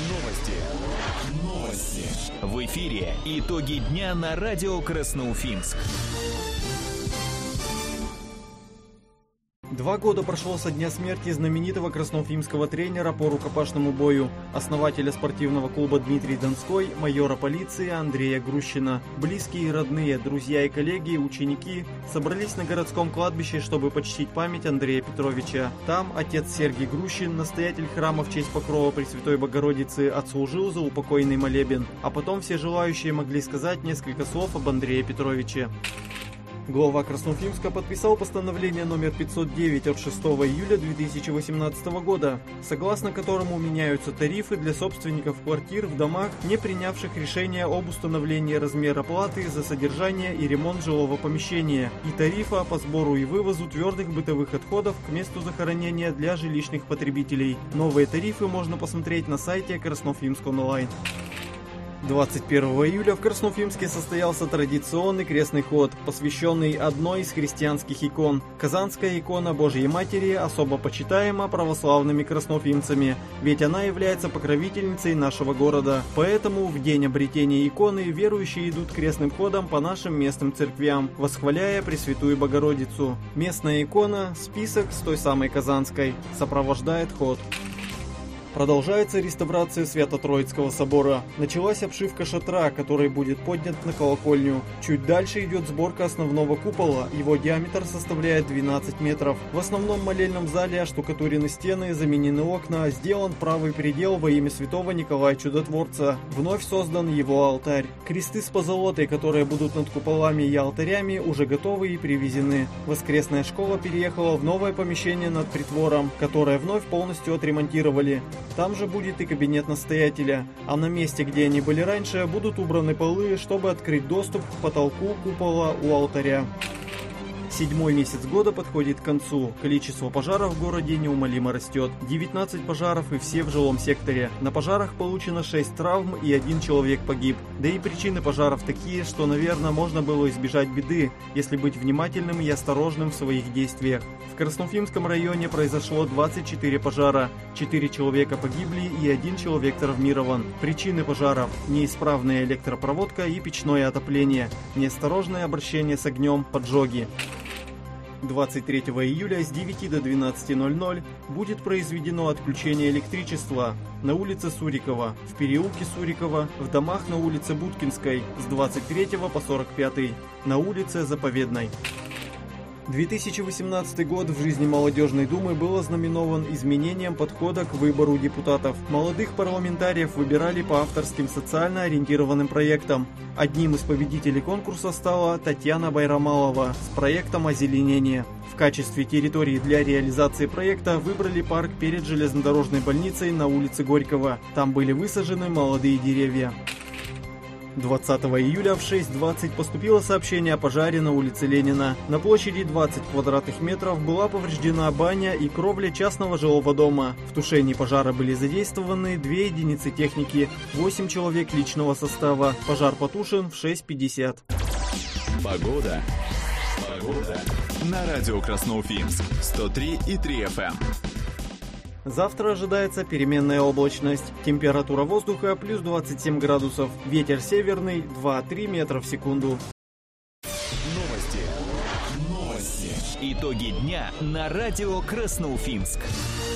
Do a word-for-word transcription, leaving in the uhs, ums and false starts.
Новости. Новости. В эфире итоги дня на радио Красноуфимск. Два года прошло со дня смерти знаменитого красноуфимского тренера по рукопашному бою, основателя спортивного клуба «Дмитрий Донской», майора полиции Андрея Грущина. Близкие и родные, друзья и коллеги, ученики собрались на городском кладбище, чтобы почтить память Андрея Петровича. Там отец Сергий Грущин, настоятель храма в честь покрова Пресвятой Богородицы, отслужил за упокойный молебен, а потом все желающие могли сказать несколько слов об Андрее Петровиче. Глава Красноуфимска подписал постановление номер пятьсот девять от шестого июля две тысячи восемнадцатого года, согласно которому меняются тарифы для собственников квартир в домах, не принявших решения об установлении размера платы за содержание и ремонт жилого помещения, и тарифа по сбору и вывозу твердых бытовых отходов к месту захоронения для жилищных потребителей. Новые тарифы можно посмотреть на сайте Красноуфимск онлайн. двадцать первого июля в Красноуфимске состоялся традиционный крестный ход, посвященный одной из христианских икон. Казанская икона Божьей Матери особо почитаема православными красноуфимцами, ведь она является покровительницей нашего города. Поэтому в день обретения иконы верующие идут крестным ходом по нашим местным церквям, восхваляя Пресвятую Богородицу. Местная икона, список с той самой Казанской, сопровождает ход. Продолжается реставрация Свято-Троицкого собора. Началась обшивка шатра, который будет поднят на колокольню. Чуть дальше идет сборка основного купола, его диаметр составляет двенадцать метров. В основном молельном зале оштукатурены стены, заменены окна, сделан правый предел во имя святого Николая Чудотворца. Вновь создан его алтарь. Кресты с позолотой, которые будут над куполами и алтарями, уже готовы и привезены. Воскресная школа переехала в новое помещение над притвором, которое вновь полностью отремонтировали. Там же будет и кабинет настоятеля, а на месте, где они были раньше, будут убраны полы, чтобы открыть доступ к потолку купола у алтаря. Седьмой месяц года подходит к концу. Количество пожаров в городе неумолимо растет. девятнадцать пожаров и все в жилом секторе. На пожарах получено шесть травм и один человек погиб. Да и причины пожаров такие, что, наверное, можно было избежать беды, если быть внимательным и осторожным в своих действиях. В Красноуфимском районе произошло двадцать четыре пожара. четыре человека погибли и один человек травмирован. Причины пожаров – неисправная электропроводка и печное отопление, неосторожное обращение с огнем, поджоги. двадцать третьего июля с девяти до двенадцати ноль-ноль будет произведено отключение электричества на улице Сурикова, в переулке Сурикова, в домах на улице Будкинской с двадцать третьего по сорок пятый, на улице Заповедной. две тысячи восемнадцатый год в жизни молодежной думы был ознаменован изменением подхода к выбору депутатов. Молодых парламентариев выбирали по авторским социально ориентированным проектам. Одним из победителей конкурса стала Татьяна Байрамалова с проектом озеленения. В качестве территории для реализации проекта выбрали парк перед железнодорожной больницей на улице Горького. Там были высажены молодые деревья. двадцатого июля в шесть двадцать поступило сообщение о пожаре на улице Ленина. На площади двадцать квадратных метров была повреждена баня и кровля частного жилого дома. В тушении пожара были задействованы две единицы техники, восемь человек личного состава. Пожар потушен в шесть пятьдесят. Погода. Погода. На радио Красноуфимск сто три и три эф эм. Завтра ожидается переменная облачность. Температура воздуха плюс двадцать семь градусов. Ветер северный два-три метра в секунду. Новости. Новости. Итоги дня на радио Красноуфимск.